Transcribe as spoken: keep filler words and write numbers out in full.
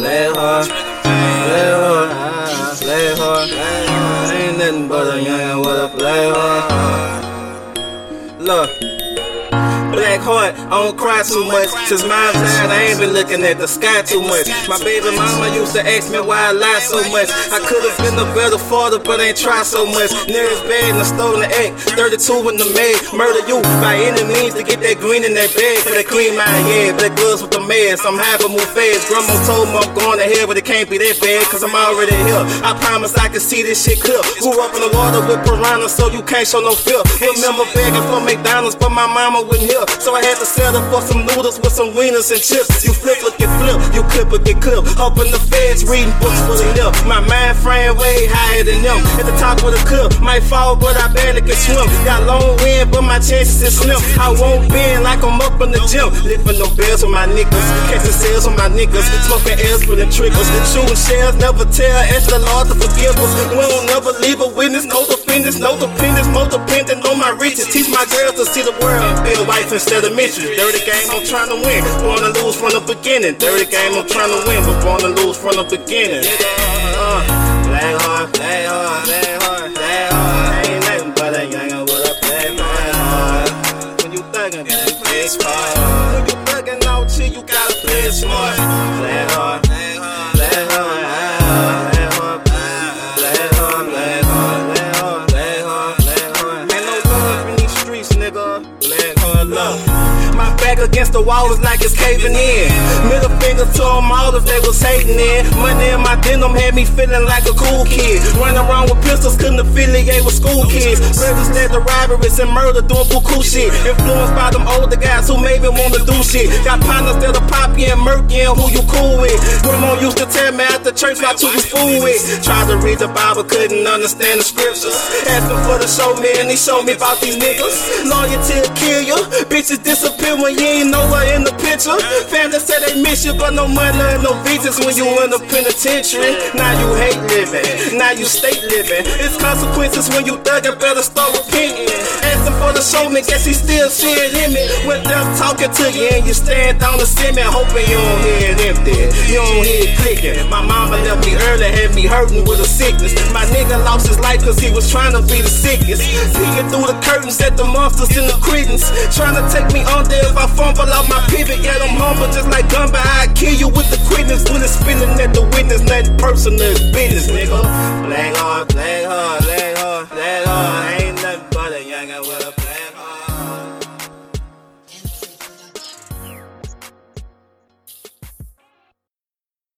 play hard, play hard, play hard. Ain't nothing but a youngin' with a play hard. Look. Black heart, I don't cry too much. Since my time, I ain't been looking at the sky too much. My baby mama used to ask me why I lie so much. I could've been a better father, but ain't tried so much. Near as bad and I stole the egg. thirty-two in the mag. Murder you by any means to get that green in that bag. For that cream my head, black gloves with the meds. I'm high but move fast. Grandma told me I'm going to hell, but it can't be that bad, cause I'm already here. I promise I can see this shit clear. Grew up in the water with piranha, so you can't show no fear. Remember begging for McDonald's, but my mama wouldn't hear. So I had to settle for some noodles with some wieners and chips. You flip or get flip, you clip or get clip. Hoping the feds reading books for the lip. My mind frame way higher than them. At the top of the clip, might fall but I barely can swim. Got long wind but my chances is slim. I won't bend like I'm up in the gym. Lifting them bells with my niggas, catching sales with my niggas, smoking ass with the triggers, shooting shells. Never tell, ask the Lord to forgive us. We don't never leave a witness, no defendants, no dependence, more dependent on my riches. Teach my girls to see the world, be a wife instead of mention. Dirty game, I'm trying to win. Born to lose from the beginning. Dirty game, I'm trying to win, but born to lose from the beginning. Uh, play hard, play hard, play hard, play hard. Ain't nothing but a youngin' with a play hard. When you thuggin', play smart. When you thuggin' out here, you gotta play smart. Play hard, play hard, play hard, play hard, play hard, play hard, play hard, play hard, play hard. Ain't no love in these streets, nigga. Play hard love. My back against the wall is like it's caving in. Middle finger to them all if they was hating in. Money in my denim had me feeling like a cool kid. Running around with pistols, couldn't affiliate with school kids. Brothers led to robberies and murder, doing buku shit. Influenced by them older guys who made me wanna do shit. Got partners that'll pop you and murk you and who you cool with. Grandma used to tell me after church not to be fool with. Tried to read the Bible, couldn't understand the scriptures. Asking for the show me and he showed me about these niggas. Loyalty will kill you, bitches disappear when you ain't nowhere in the picture. Family say they miss you, but no money and no visas when you in the penitentiary. Now you hate living, now you state living. It's consequences when you thuggin', better start repenting. Asking for the show me, guess he still seeing in me. When they're talking to you and you stand down the cement, hoping you don't hear it empty, you don't hear it clicking. My mama left me early, had me hurting with a sickness. My nigga lost his life cause he was trying to be the sickest. Peeking through the curtains at the monsters in the credence, trying to take me under if I fumble out my pivot. Yet I'm humble just like Gumba. I kill you with the quickness when it's spinning at the witness. Nothing personal, it's business, nigga. Play hard, play hard, play hard, play hard. Ain't